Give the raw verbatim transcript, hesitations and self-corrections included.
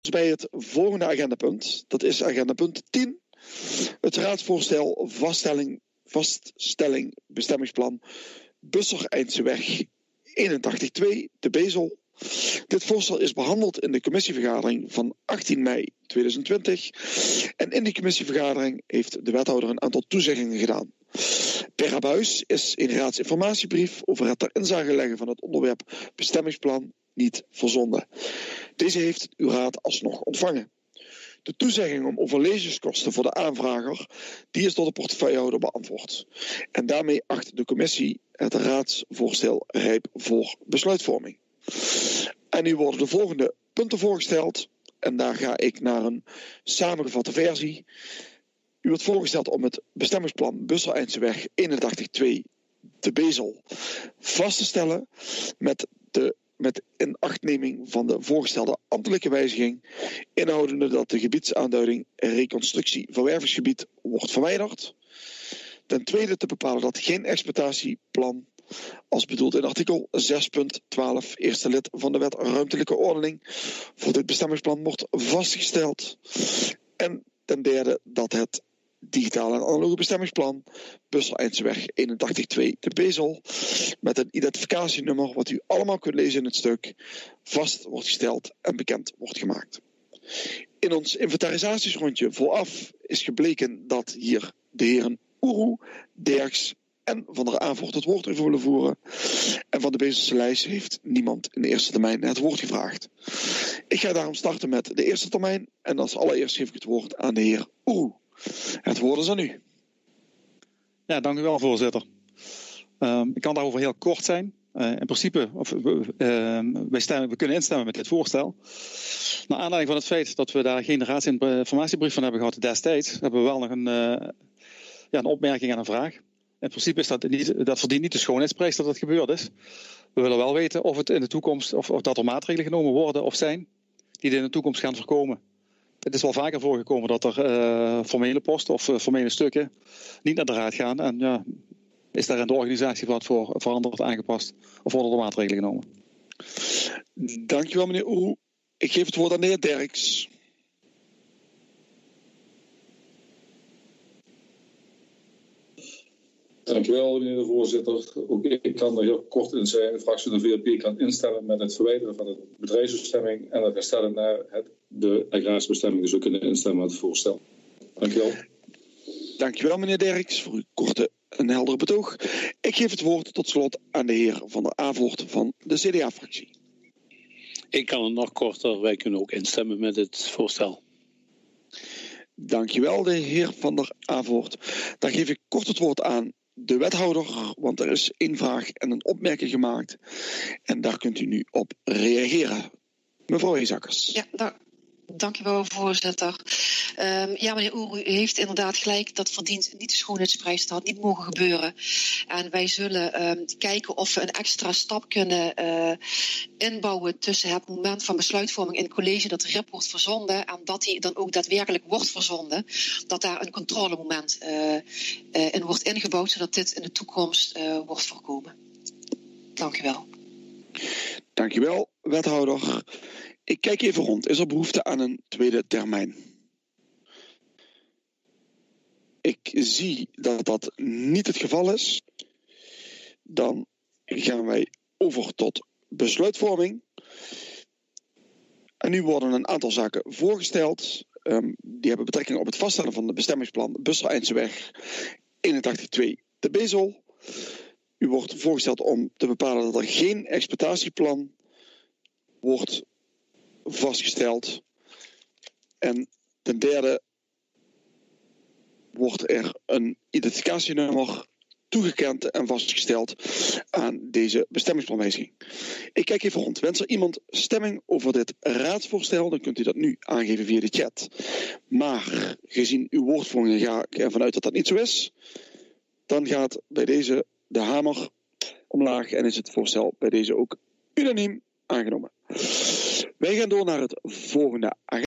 bij het volgende agendapunt. Dat is agendapunt tien. Het raadsvoorstel vaststelling, vaststelling bestemmingsplan Busser-Eindseweg eenentachtig twee de Bezel. Dit voorstel is behandeld in de commissievergadering van achttien mei tweeduizend twintig. En in die commissievergadering heeft de wethouder een aantal toezeggingen gedaan. Per abuis is in raadsinformatiebrief over het ter inzage leggen van het onderwerp bestemmingsplan niet verzonden. Deze heeft uw raad alsnog ontvangen. De toezegging om overlezingskosten voor de aanvrager, die is door de portefeuillehouder beantwoord. En daarmee acht de commissie het raadsvoorstel rijp voor besluitvorming. En nu worden de volgende punten voorgesteld. En daar ga ik naar een samengevatte versie. U wordt voorgesteld om het bestemmingsplan Busser-Eindseweg eenentachtig twee de Bezel vast te stellen met de met inachtneming van de voorgestelde ambtelijke wijziging, inhoudende dat de gebiedsaanduiding reconstructie verwervingsgebied wordt verwijderd. Ten tweede te bepalen dat geen exploitatieplan, als bedoeld in artikel zes punt twaalf eerste lid van de wet ruimtelijke ordening, voor dit bestemmingsplan wordt vastgesteld. En ten derde dat het digitale en analoge bestemmingsplan Busser-Eindseweg eenentachtig twee de Bezel met een identificatienummer wat u allemaal kunt lezen in het stuk vast wordt gesteld en bekend wordt gemaakt. In ons inventarisatiesrondje vooraf is gebleken dat hier de heren Oeroe, Derks en Van der Avoort het woord over willen voeren. En van de Bezelse lijst heeft niemand in de eerste termijn het woord gevraagd. Ik ga daarom starten met de eerste termijn en als allereerst geef ik het woord aan de heer Oeroe. Het woord is aan u. Ja, dank u wel, voorzitter. Uh, ik kan daarover heel kort zijn. Uh, in principe, of, uh, wij, stemmen, we kunnen instemmen met dit voorstel. Naar aanleiding van het feit dat we daar geen raadsinformatiebrief van hebben gehad destijds, hebben we wel nog een, uh, ja, een opmerking en een vraag. In principe is dat niet, dat verdient niet de schoonheidsprijs dat het gebeurd is. We willen wel weten of het in de toekomst, of, of dat er maatregelen genomen worden of zijn, die dit in de toekomst gaan voorkomen. Het is wel vaker voorgekomen dat er uh, formele posten of uh, formele stukken niet naar de raad gaan. En ja, is daar in de organisatie wat voor veranderd, aangepast of worden er maatregelen genomen? Dankjewel meneer Oeroe. Ik geef het woord aan de heer Derks. Dankjewel meneer de voorzitter. Ook ik kan er heel kort in zijn. De fractie van de V L P kan instemmen met het verwijderen van de bedrijfsbestemming en het herstellen naar het, de agrarische bestemming. Dus we kunnen instemmen met het voorstel. Dankjewel. Dankjewel meneer Derks voor uw korte en heldere betoog. Ik geef het woord tot slot aan de heer Van der Avoort van de C D A-fractie. Ik kan het nog korter. Wij kunnen ook instemmen met het voorstel. Dankjewel de heer Van der Avoort. Dan geef ik kort het woord aan de wethouder, want er is één vraag en een opmerking gemaakt. En daar kunt u nu op reageren. Mevrouw Heesakkers. Ja, da- dank u wel, voorzitter. Um, ja, meneer Oeroe, u heeft inderdaad gelijk. Dat verdient niet de schoonheidsprijs. Dat had niet mogen gebeuren. En wij zullen um, kijken of we een extra stap kunnen uh, inbouwen tussen het moment van besluitvorming in het college dat de R I P wordt verzonden en dat die dan ook daadwerkelijk wordt verzonden. Dat daar een controlemoment uh, uh, in wordt ingebouwd, zodat dit in de toekomst uh, wordt voorkomen. Dank u wel. Dank u wel, wethouder. Ik kijk even rond. Is er behoefte aan een tweede termijn? Ik zie dat dat niet het geval is. Dan gaan wij over tot besluitvorming. En nu worden een aantal zaken voorgesteld. Um, die hebben betrekking op het vaststellen van het bestemmingsplan Busser-Eindseweg eenentachtig twee de Bezel. U wordt voorgesteld om te bepalen dat er geen exploitatieplan wordt vastgesteld. En ten derde wordt er een identificatienummer toegekend en vastgesteld aan deze bestemmingsplanwijziging. Ik kijk even rond. Wens er iemand stemming over dit raadsvoorstel, dan kunt u dat nu aangeven via de chat. Maar gezien uw woordvoering ga ik ervan uit dat dat niet zo is. Dan gaat bij deze de hamer omlaag en is het voorstel bij deze ook unaniem aangenomen. Wij gaan door naar het volgende agenda.